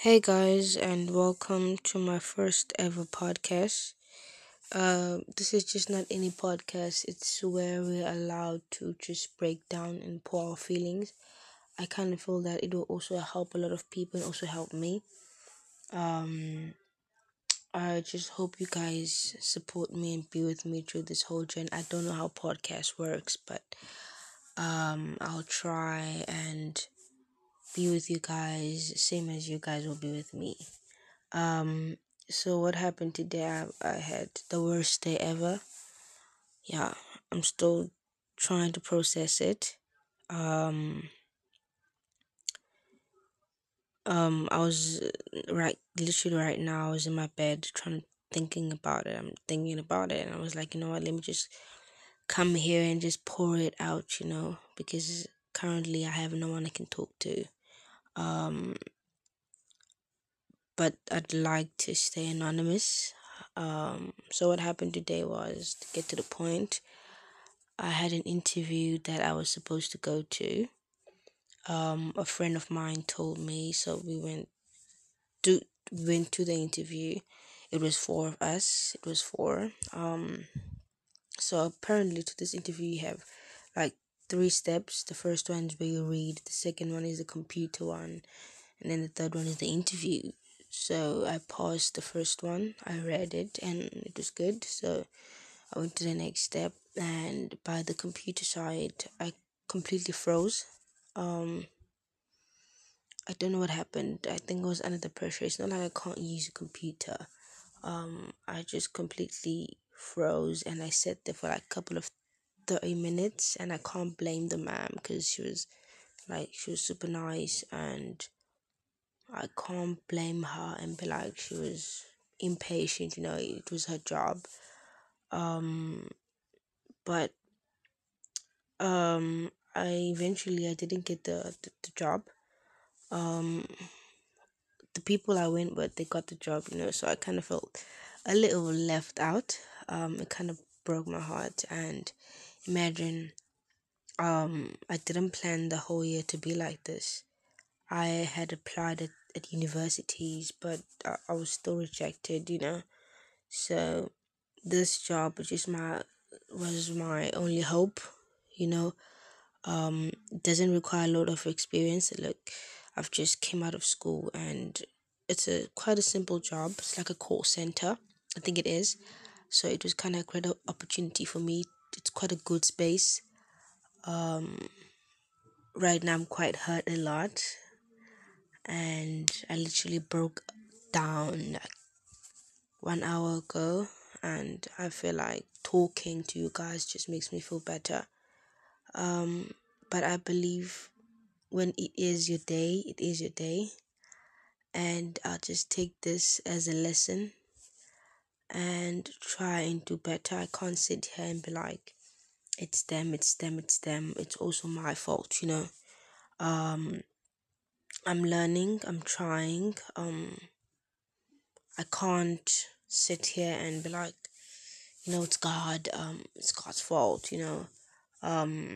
Hey guys, and welcome to my first ever podcast. This is just not any podcast, it's where we're allowed to just break down and pour our feelings. I kind of feel that it will also help a lot of people and also help me. Um, I just hope you guys support me and be with me through this whole journey. I don't know how podcast works, but I'll try and be with you guys, same as you guys will be with me. Um, so what happened today? I had the worst day ever. Yeah, I'm still trying to process it. Um, I was literally right now. I was in my bed thinking about it. I'm thinking about it, and I was like, you know what? Let me just come here and just pour it out. Because currently I have no one I can talk to. Um, but I'd like to stay anonymous. So what happened today was, to get to the point, I had an interview that I was supposed to go to. A friend of mine told me, so to went to the interview. It was four of us. It was four. So apparently to this interview you have like three steps. The first one is where you read. The second one is the computer one, and then the third one is the interview. So I paused the first one. I read it and it was good. So I went to the next step, and by the computer side, I completely froze. Um, I don't know what happened. I think I was under the pressure. It's not like I can't use a computer. I just completely froze, and I sat there for like a couple of 30 minutes, and I can't blame the ma'am because she was super nice, and I can't blame her and be like she was impatient. It was her job. Um, but I didn't get the job. um the people I went with, they got the job, so I kind of felt a little left out. It kind of broke my heart. And imagine, I didn't plan the whole year to be like this. I had applied at universities, but I was still rejected. So this job was my only hope. you know doesn't require a lot of experience. Look, I've just came out of school, and it's a quite a simple job. It's like a call center, I think it is. So it was kind of a great opportunity for me. It's quite a good space. Right now I'm quite hurt a lot, and I literally broke down like 1 hour ago, and I feel like talking to you guys just makes me feel better. But I believe when it is your day, it is your day. And I'll just take this as a lesson and try and do better. I can't sit here and be like, it's them, it's them, it's them. It's also my fault. Um, I'm learning, I'm trying. I can't sit here and be like, it's God's fault. Um,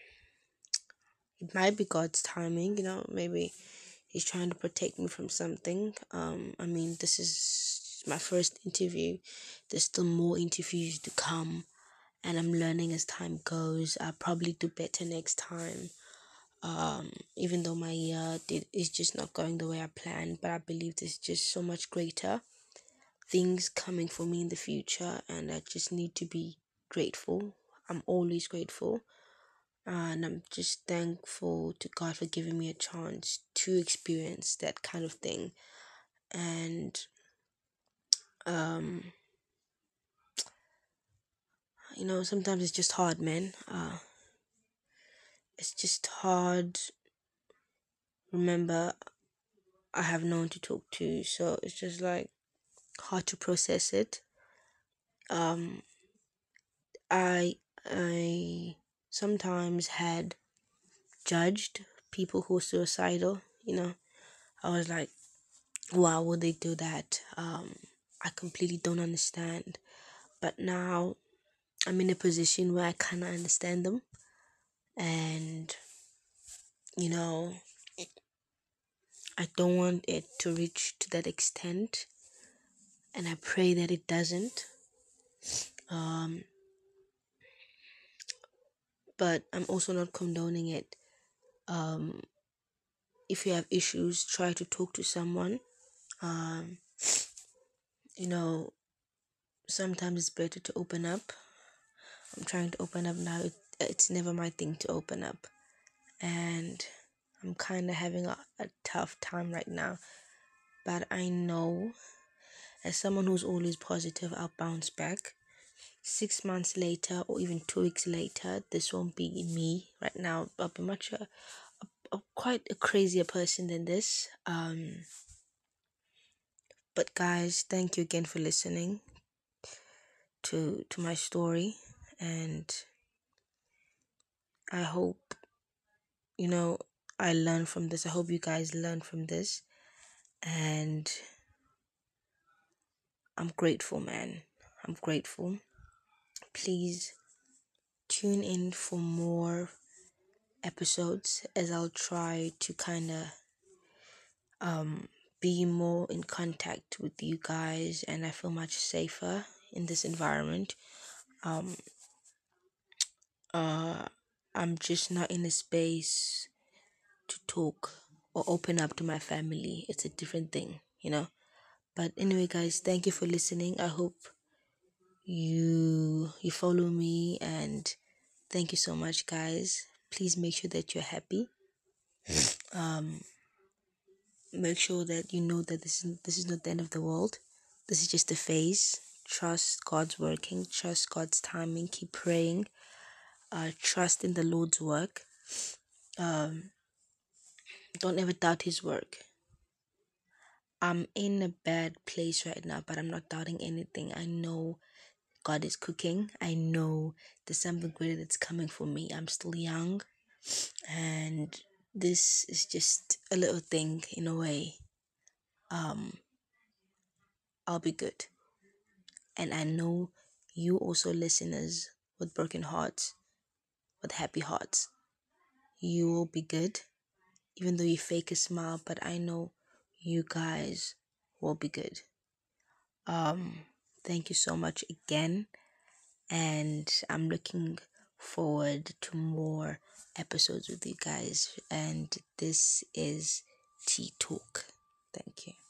it might be God's timing. Maybe He's trying to protect me from something. I mean, this is my first interview. There's still more interviews to come, and I'm learning as time goes. I'll probably do better next time. Even though my year is just not going the way I planned, but I believe there's just so much greater things coming for me in the future, and I just need to be grateful. I'm always grateful, and I'm just thankful to God for giving me a chance to experience that kind of thing. And um, sometimes it's just hard, man. It's just hard. Remember, I have no one to talk to, so it's just like hard to process it. Um, I I sometimes had judged people who are suicidal. I was like, why would they do that? I completely don't understand. But now I'm in a position where I kind of understand them, and you know, I don't want it to reach to that extent, and I pray that it doesn't. Um, but I'm also not condoning it. Um, if you have issues, try to talk to someone. Um, you know, sometimes it's better to open up. I'm trying to open up now. It's never my thing to open up, and I'm kind of having a tough time right now. But I know, as someone who's always positive, I'll bounce back. 6 months later, or even 2 weeks later, this won't be me right now. I'll be much quite a crazier person than this. But guys, thank you again for listening to my story, and I hope you know I learned from this. I hope you guys learn from this, and I'm grateful, man. I'm grateful. Please tune in for more episodes as I'll try to kind of be more in contact with you guys, and I feel much safer in this environment. Um I'm just not in a space to talk or open up to my family. It's a different thing. But anyway, guys, thank you for listening. I hope you follow me, and thank you so much, guys. Please make sure that you're happy. Make sure that you know that this is not the end of the world. This is just a phase. Trust God's working. Trust God's timing. Keep praying. Trust in the Lord's work. Don't ever doubt His work. I'm in a bad place right now, but I'm not doubting anything. I know God is cooking. I know there's something greater that's coming for me. I'm still young, and this is just a little thing in a way. I'll be good. And I know you also listeners with broken hearts, with happy hearts. You will be good, even though you fake a smile, but I know you guys will be good. Thank you so much again, and I'm looking forward to more episodes with you guys. And this is Tea Talk. Thank you.